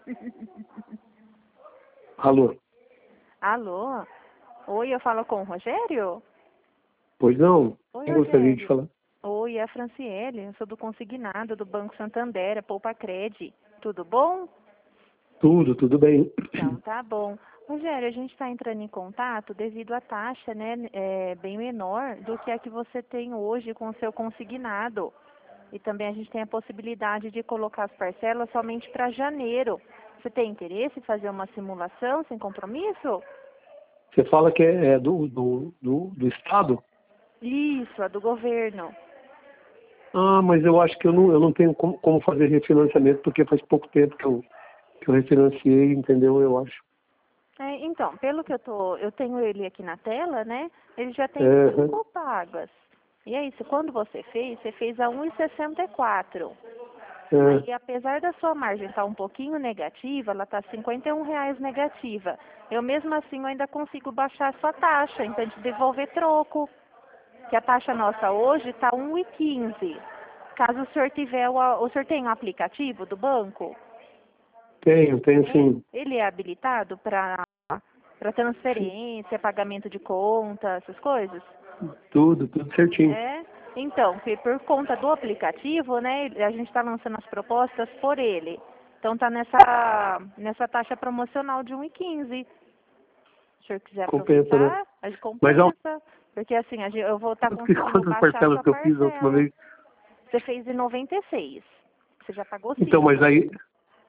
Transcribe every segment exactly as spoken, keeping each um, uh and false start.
Alô? Alô? Oi, eu falo com o Rogério? Pois não? Oi, Quem gostaria de Rogério. falar? Oi, é a Franciele, eu sou do Consignado do Banco Santander, a Poupa Cred. Tudo bom? Tudo, tudo bem. Então, tá bom. Rogério, a gente está entrando em contato devido à taxa, né, é, bem menor do que a que você tem hoje com o seu consignado. E também a gente tem a possibilidade de colocar as parcelas somente para janeiro. Você tem interesse em fazer uma simulação sem compromisso? Você fala que é é do, do, do, do Estado? Isso, a do governo. Ah, mas eu acho que eu não, eu não tenho como, como fazer refinanciamento, porque faz pouco tempo que eu, que eu refinanciei, entendeu? Eu acho. É, então, pelo que eu tô, eu tenho ele aqui na tela, né? Ele já tem Aham. cinco pagas. E é isso, quando você fez, você fez a um e sessenta e quatro. É. Aí, apesar da sua margem estar um pouquinho negativa, ela está cinquenta e um reais negativa. Eu mesmo assim eu ainda consigo baixar a sua taxa, então te devolver troco. Que a taxa nossa hoje está um e quinze. Caso o senhor tiver, o, o senhor tem um aplicativo do banco? Tenho, tenho Tem? sim. Ele é habilitado para para Sim. transferência, pagamento de conta, essas coisas? Tudo, tudo certinho. É? Então, que por conta do aplicativo, né, a gente está lançando as propostas por ele. Então tá nessa, nessa taxa promocional de um e quinze. Se o senhor quiser Compensa, né? aproveitar, a gente Mas há compensa. Porque assim, a gente- eu vou estar conseguindo quantas baixar a parcelas sua que eu fiz a última parcela. vez? Você fez em noventa e seis. Você já pagou Então, mas cinco. aí,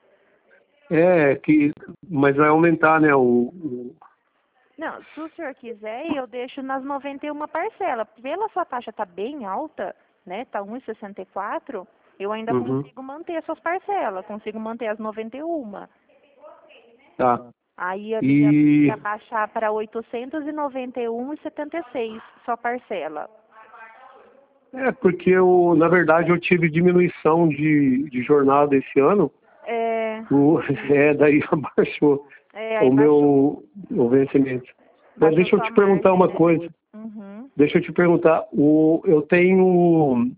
é que, mas vai aumentar, né, o, o- Não, se o senhor quiser, eu deixo nas noventa e uma parcelas. Pela sua taxa tá bem alta, né? Tá um e sessenta e quatro, eu ainda uhum, consigo manter as suas parcelas, consigo manter as noventa e uma. tá. Aí eu ia, E, ia baixar para oitocentos e noventa e um e setenta e seis sua parcela. é porque eu, na verdade, eu tive diminuição de, de jornada esse ano, É, o, é, daí abaixou é, aí o baixou, meu o vencimento. Mas baixou deixa eu sua te perguntar margem, uma né? coisa, Uhum. deixa eu te perguntar, o, eu tenho,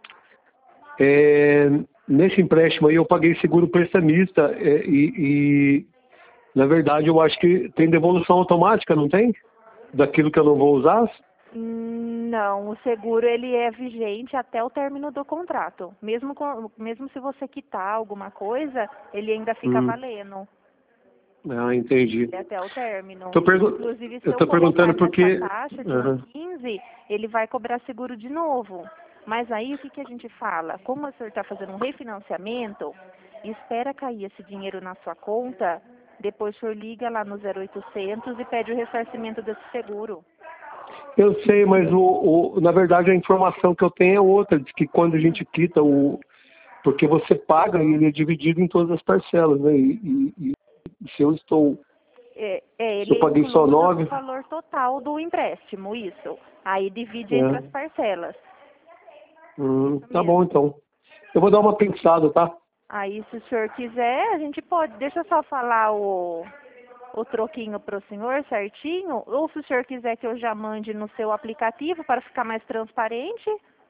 é, nesse empréstimo aí eu paguei seguro prestamista, é, e, e, na verdade, eu acho que tem devolução automática, não tem? Daquilo que eu não vou usar? Hum, Não, o seguro ele é vigente até o término do contrato. Mesmo, com, mesmo se você quitar alguma coisa, ele ainda fica Hum, valendo. ah, entendi. É até o término. Tô pergu Inclusive, se eu eu tô colocar perguntando nessa porque... taxa de um e Aham. quinze, ele vai cobrar seguro de novo. Mas aí o que, que a gente fala? Como o senhor está fazendo um refinanciamento, espera cair esse dinheiro na sua conta, depois o senhor liga lá no zero oitocentos e pede o ressarcimento desse seguro. Eu sei, mas o, o, na verdade a informação que eu tenho é outra, de que quando a gente quita o... Porque você paga e ele é dividido em todas as parcelas, né? E, e, e se eu estou... É, é, Se eu ele é paguei só incluso no nove... valor total do empréstimo, isso. Aí divide entre as É, parcelas. hum, Isso tá bom, mesmo. então. Eu vou dar uma pensada, tá? Aí, se o senhor quiser, a gente pode. Deixa eu só falar o, o troquinho para o senhor certinho. Ou se o senhor quiser que eu já mande no seu aplicativo para ficar mais transparente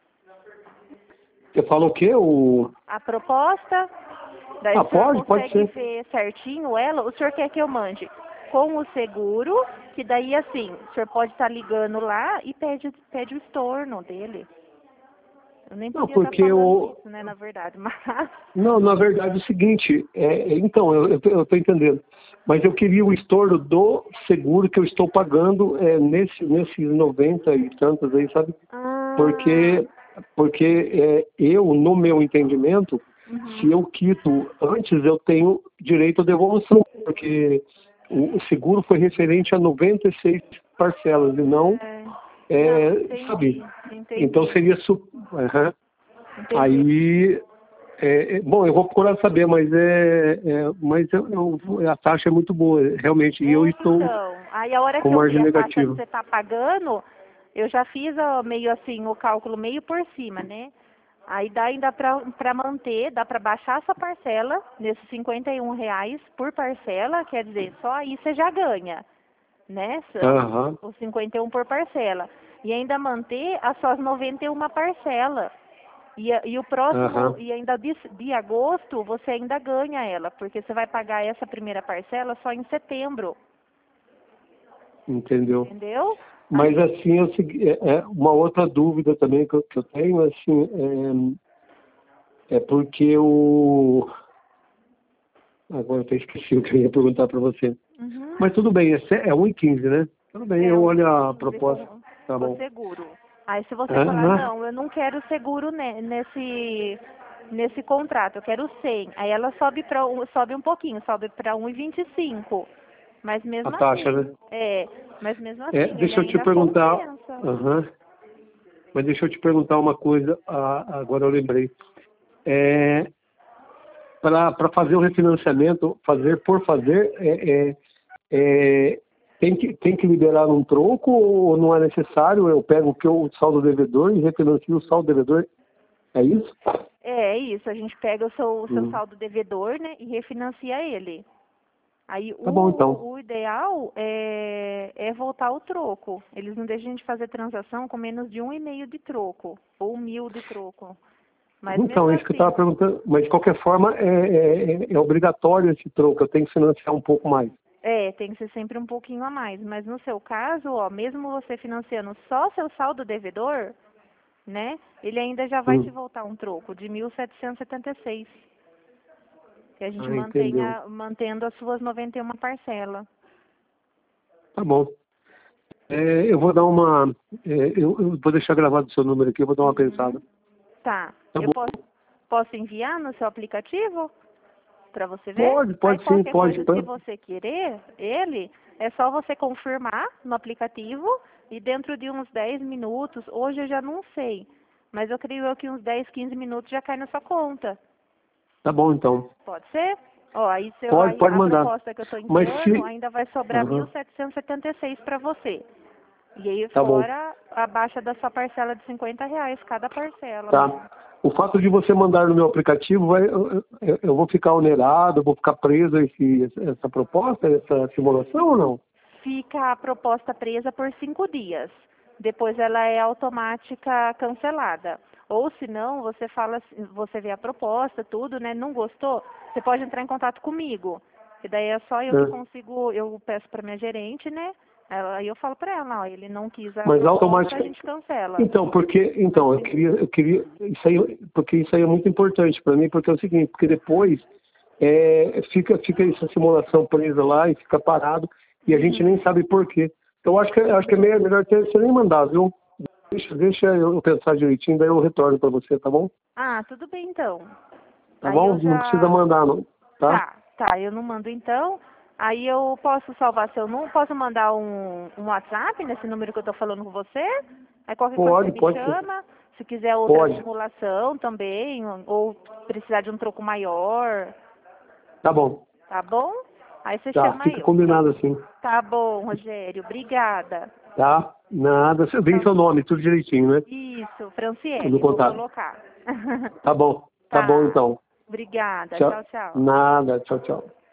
Você fala o quê? O... a proposta. Daí Ah, o senhor pode? Pode consegue ser. ver certinho ela. O senhor quer que eu mande com o seguro, que daí assim, o senhor pode estar ligando lá e pede, pede o estorno dele. Eu nem Não, podia estar porque falando o... isso, né, na verdade, mas... Não, na verdade é o seguinte, é, é, então, eu estou entendendo, mas eu queria o estorno do seguro que eu estou pagando é, nesse, nesses noventa e tantos aí, sabe? Ah, Porque, porque é, eu, no meu entendimento, se uhum. eu quito antes, eu tenho direito à devolução, porque o, o seguro foi referente a noventa e seis parcelas, e não, É, não, é, sabe? entendi, Então entendi, seria... Su... Aham. entendi. Aí... É, é, bom, eu vou procurar saber, mas é, é mas eu, eu- a taxa é muito boa, realmente, e eu É, estou então, aí a hora com que eu vi margem a taxa que negativa. você está pagando, eu já fiz ó, meio assim, o cálculo meio por cima, né? Aí dá ainda para manter, dá para baixar essa parcela, nesses cinquenta e um reais por parcela, quer dizer, só aí você já ganha, né? São Aham. os cinquenta e um por parcela. E ainda manter as suas noventa e uma parcelas. E, e o próximo, Aham. e ainda de, de agosto, você ainda ganha ela, porque você vai pagar essa primeira parcela só em setembro, Entendeu? entendeu? Mas assim, é, o segui- é é uma outra dúvida também que eu, que eu tenho, assim, é, é porque o... Agora eu até esqueci o que eu ia perguntar para você. Uhum. Mas tudo bem, é ce- é um e quinze, né? Tudo bem, É eu um olho a quinze proposta. com, Tá com bom. seguro. Aí se você falar, Aham. não, eu não quero seguro ne- nesse, nesse contrato, eu quero cem. Aí ela sobe, pra, sobe um pouquinho, sobe para um e vinte e cinco. Mas A mesmo taxa, assim, né? é, mas mesmo É, assim, ele deixa eu te ainda perguntar. compensa. Aham. Mas deixa eu te perguntar uma coisa, ah, agora eu lembrei. É, para fazer o refinanciamento, fazer por fazer, é, é, é, tem, que, tem que liberar um troco ou não é necessário? Eu pego o que eu- o saldo devedor e refinancio o saldo devedor? É isso? É, é isso, a gente pega o seu, o seu Hum. saldo devedor, né, e refinancia ele. Aí Tá bom, o, então. o ideal é, é voltar ao troco. Eles não deixam de fazer transação com menos de um e meio de troco, ou mil de troco. Mas Então, mesmo é isso que eu estava assim, perguntando. Mas, de qualquer forma, é, é, é obrigatório esse troco. Eu tenho que financiar um pouco mais. é, tem que ser sempre um pouquinho a mais. Mas no seu caso, ó, mesmo você financiando só seu saldo devedor, né, ele ainda já vai te Hum. voltar um troco de mil setecentos e setenta e seis. Que a gente Ah, entendeu. mantenha, mantendo as suas noventa e uma parcelas. Tá bom. É, eu vou dar uma. É, eu, eu vou deixar gravado o seu número aqui, eu vou dar uma pensada. Uhum. Tá. Tá Eu bom? posso, posso enviar no seu aplicativo para você ver? Pode, Aí pode sim, qualquer pode. coisa, se você querer ele, é só você confirmar no aplicativo e dentro de uns dez minutos, hoje eu já não sei, mas eu creio que uns dez, quinze minutos já cai na sua conta. Tá bom, então. Pode ser? Ó, aí, seu, Pode, aí pode a mandar. proposta que eu estou Mas enviando se. ainda vai sobrar mil Aham, setecentos e setenta e seis para você. E aí tá bom. fora a baixa da sua parcela de cinquenta reais cada parcela. Tá. O fato de você mandar no meu aplicativo, vai, eu, eu- eu vou ficar onerado, eu vou ficar preso a esse, essa proposta, essa simulação ou não? Fica a proposta presa por cinco dias. Depois ela é automática cancelada. Ou se não, você fala, assim- você vê a proposta, tudo, né? Não gostou? Você pode entrar em contato comigo. E daí é só eu que É. consigo, eu peço para minha gerente, né? Ela- Aí eu falo para ela, ó, ele não quis a Mas proposta, a automaticamente. gente cancela. Então, porque, então, eu queria, eu queria, isso aí, porque isso aí é muito importante para mim, porque é o seguinte, porque depois é, fica, fica essa simulação presa lá e fica parado e a gente Uhum. nem sabe por quê. Então, acho que, acho que é meio- melhor ter, você nem mandar, viu? Deixa, deixa eu pensar direitinho, daí eu retorno para você, tá bom? Ah, tudo bem então. Tá Aí bom? eu Não precisa já. mandar, não, tá? Tá, tá, eu não mando então. Aí eu posso salvar seu número, posso mandar um, um WhatsApp nesse número que eu tô falando com você? Aí qualquer coisa você Pode, me pode sim. chama. Se quiser outra Pode. simulação também, ou ou precisar de um troco maior, Tá bom. tá bom? Aí você Tá, chama fica eu. combinado assim. Tá bom, Rogério, obrigada. Tá? Nada. Você vem Tchau. seu nome, tudo direitinho, né? Isso, No Franciele, vou contato. colocar. Tá bom. Tá bom Tá, então. obrigada, Tchau. tchau, tchau. Nada. Tchau, tchau.